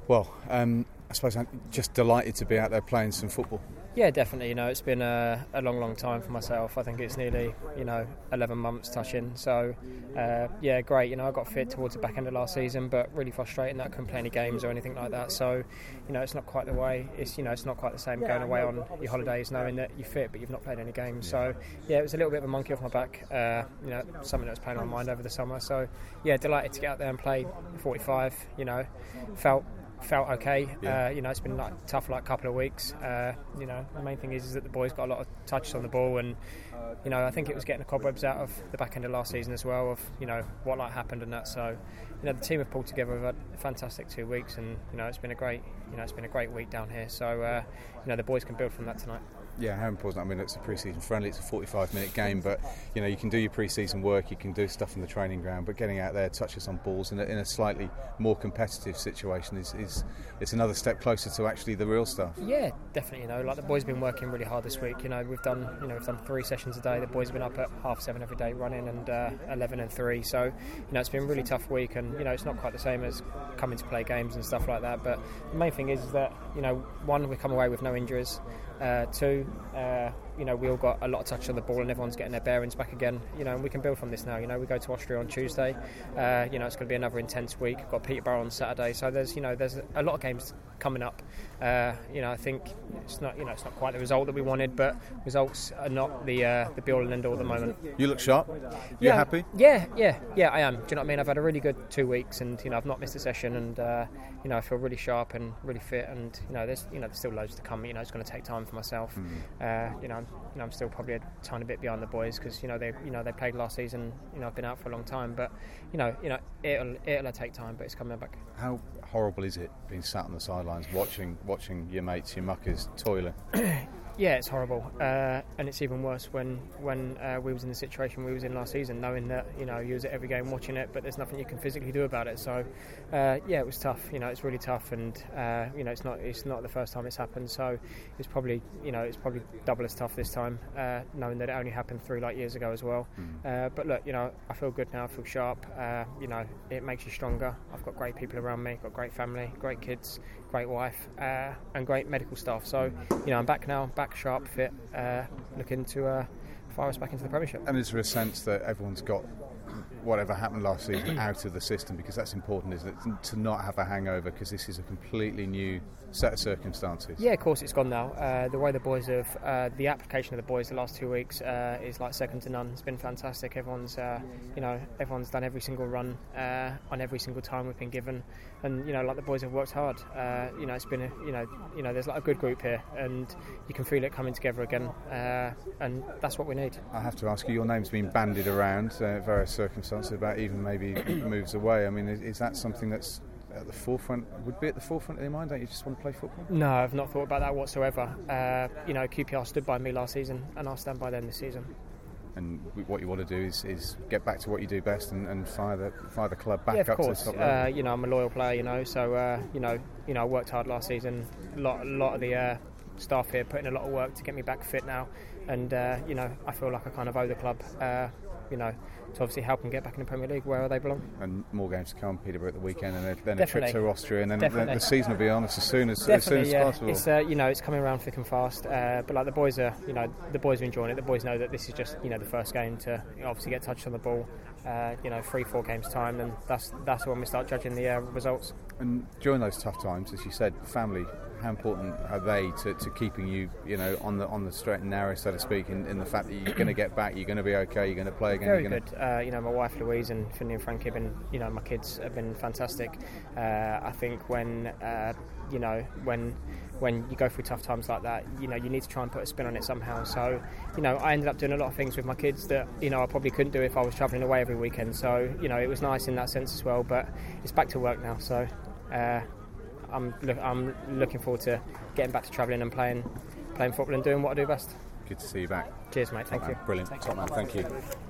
Well, I suppose I'm just delighted to be out there playing some football. Yeah, definitely. It's been a long time for myself. I think it's nearly 11 months touching. So yeah, great. I got fit towards the back end of last season, but really frustrating that I couldn't play any games or anything like that. So it's not quite the way. It's not quite the same going away on your holidays knowing that you're fit but you've not played any games. So yeah, it was a little bit of a monkey off my back. Something that was playing on my mind over the summer. So yeah, delighted to get out there and play 45. Felt okay. It's been tough couple of weeks. The main thing is that the boys got a lot of touches on the ball, and I think it was getting the cobwebs out of the back end of last season as well, of what happened and that. So the team have pulled together. We've had a fantastic 2 weeks, and it's been a great week down here. So the boys can build from that tonight. Yeah, how important. I mean, it's a pre-season friendly, it's a 45-minute game, but you can do your pre-season work, you can do stuff in the training ground, but getting out there, touches on balls in a slightly more competitive situation is it's another step closer to actually the real stuff. Yeah, definitely. The boys have been working really hard this week. We've done 3 sessions a day. The boys have been up at 7:30 every day running, and 11 and 3. So it's been a really tough week, and it's not quite the same as coming to play games and stuff like that. But the main thing is that one, we come away with no injuries. 2, we all got a lot of touch on the ball and everyone's getting their bearings back again, and we can build from this now. We go to Austria on Tuesday. It's going to be another intense week. We've got Peterborough on Saturday, so there's a lot of games coming up. I think it's not quite the result that we wanted, but results are not the be all and end all at the moment. You look sharp. You're happy? Yeah, I am. Do you know what I mean? I've had a really good 2 weeks, and I've not missed a session, and I feel really sharp and really fit, and there's still loads to come. It's going to take time for myself. I'm still probably a tiny bit behind the boys because they played last season. I've been out for a long time, but it'll take time, but it's coming back. How horrible is it being sat on the sidelines watching your mates, your muckers toiling? Yeah, it's horrible, and it's even worse when we was in the situation we was in last season, knowing that you was at every game watching it, but there's nothing you can physically do about it. So it was tough. It's really tough, and it's not the first time it's happened. So it's probably double as tough this time, knowing that it only happened 3 years ago as well. But look, I feel good now. I feel sharp. It makes you stronger. I've got great people around me. Got great family, great kids, great wife, and great medical staff. So I'm back now. Back sharp, fit, looking to fire us back into the Premiership. And is there a sense that everyone's got whatever happened last season out of the system, because that's important, isn't it, to not have a hangover, because this is a completely new set of circumstances? Yeah, of course it's gone now. The way the boys have, the application of the boys the last 2 weeks is second to none. It's been fantastic. Everyone's done every single run on every single time we've been given, and the boys have worked hard. It's been there's a good group here, and you can feel it coming together again, and that's what we need. I have to ask you, your name's been bandied around various circumstances about even maybe moves away. I mean, is that something that's at the forefront, would be at the forefront of your mind? Don't you just want to play football? No, I've not thought about that whatsoever. QPR stood by me last season, and I'll stand by them this season. And what you want to do is get back to what you do best and fire the club back up to the top level. I'm a loyal player, so I worked hard last season. A lot of the staff here put in a lot of work to get me back fit now, and I feel like I kind of owe the club to obviously help them get back in the Premier League where they belong. And more games to come, Peterborough at the weekend, and then a trip to Austria, and then the season will be on as soon as possible. It's it's coming around thick and fast, but the boys are the boys are enjoying it. The boys know that this is just the first game to obviously get touched on the ball. 3-4 games time, and that's when we start judging the results. And during those tough times, as you said, family, how important are they to keeping you on the straight and narrow, so to speak, in the fact that you're going to get back, you're going to be okay, you're going to play again? Very good. My wife Louise and Finley and Frankie have been, my kids have been fantastic. I think when you go through tough times like that, you need to try and put a spin on it somehow. So, I ended up doing a lot of things with my kids that, I probably couldn't do if I was travelling away every weekend. So, it was nice in that sense as well. But it's back to work now. So, I'm looking forward to getting back to travelling and playing football and doing what I do best. Good to see you back. Cheers, mate. Thank you. Brilliant. Top man. Thank you.